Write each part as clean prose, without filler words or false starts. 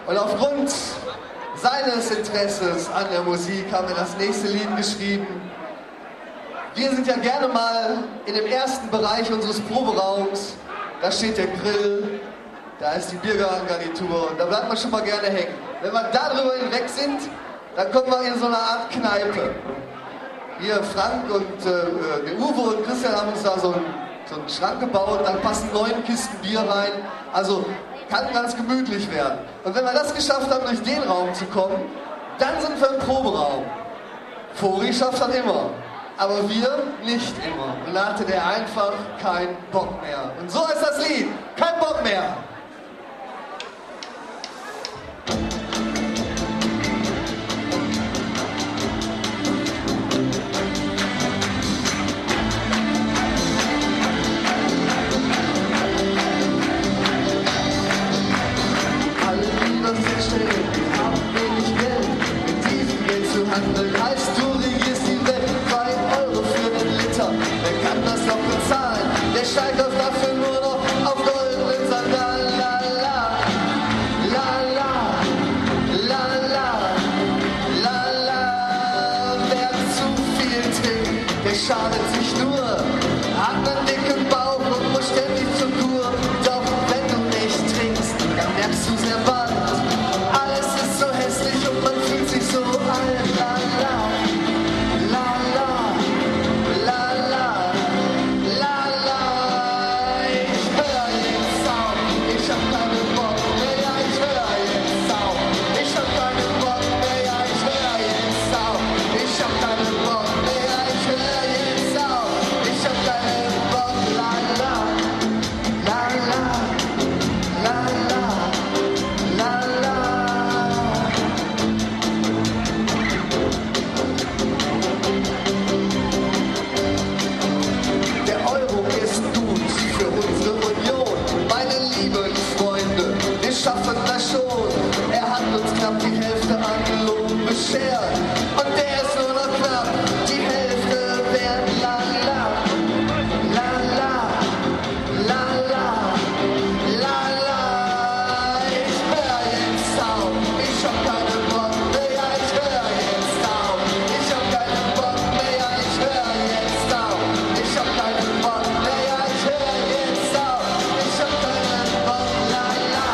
Und aufgrund seines Interesses an der Musik haben wir das nächste Lied geschrieben. Wir sind ja gerne mal in dem ersten Bereich unseres Proberaums. Da steht der Grill, da ist die Biergartengarnitur und da bleibt man schon mal gerne hängen. Wenn wir da drüber hinweg sind, dann kommen wir in so eine Art Kneipe. Hier Frank und der Uwe und Christian haben uns da so einen Schrank gebaut, da passen 9 Kisten Bier rein. Also kann ganz gemütlich werden. Und wenn wir das geschafft haben, durch den Raum zu kommen, dann sind wir im Proberaum. Fori schafft das immer, aber wir nicht immer. Und da hatte der einfach keinen Bock mehr. Und so ist das Lied, kein Bock mehr. Handeln heißt, du regierst die Welt. 2 Euro für den Liter, wer kann das noch bezahlen? Der steigt auf dafür nur noch auf goldenen Sandalen. La la, la la, la la, la la. Wer zu viel trinkt, der schadet sich nur, hat einen dicken Bauch und muss ständig zur Kur. Doch wenn du nicht trinkst, dann merkst du sehr bald, alles ist so hässlich und man fühlt sich so alt. Schaffen das schon. Er hat uns knapp die Hälfte an Lohn beschert. Und der ist nur noch knapp die Hälfte wert. La la, la la, la la, la la. Ich hör jetzt auf, ich hab keinen Bock mehr, ich hör jetzt auf. Ich hab keinen Bock mehr, ich hör jetzt auf. Ich hab keinen Bock mehr, ich hör jetzt auf. Ich hab keinen Bock, la la.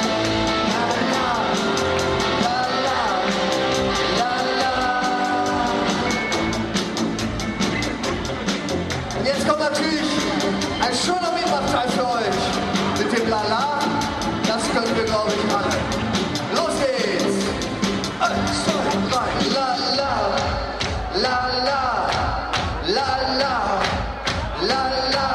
Jetzt kommt natürlich ein schöner Mitmachteil für euch. Mit dem Lala, das können wir, glaube ich, alle. Los geht's! 1, 2, 3, Lala, Lala, Lala, Lala.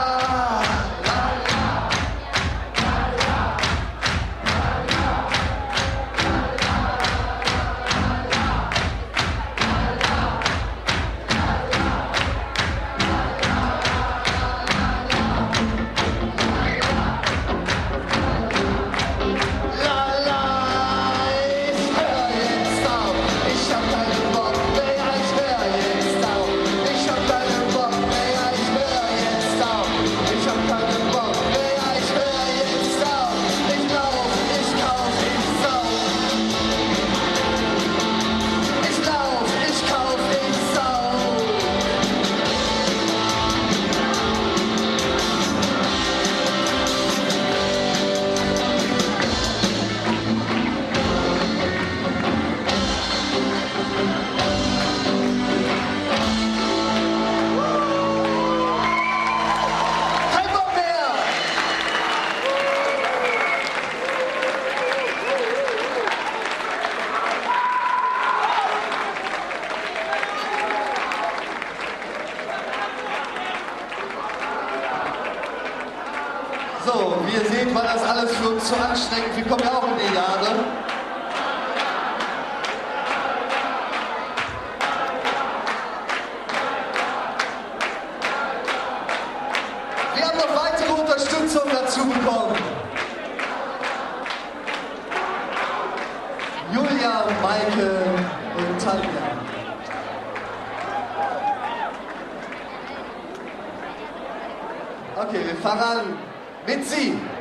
So, wie ihr seht, war das alles für uns zu anstrengend. Wir kommen ja auch in die Jahre. Wir haben noch weitere Unterstützung dazu bekommen. Julia, Maike und Tanja. Okay, wir fangen an mit Sie.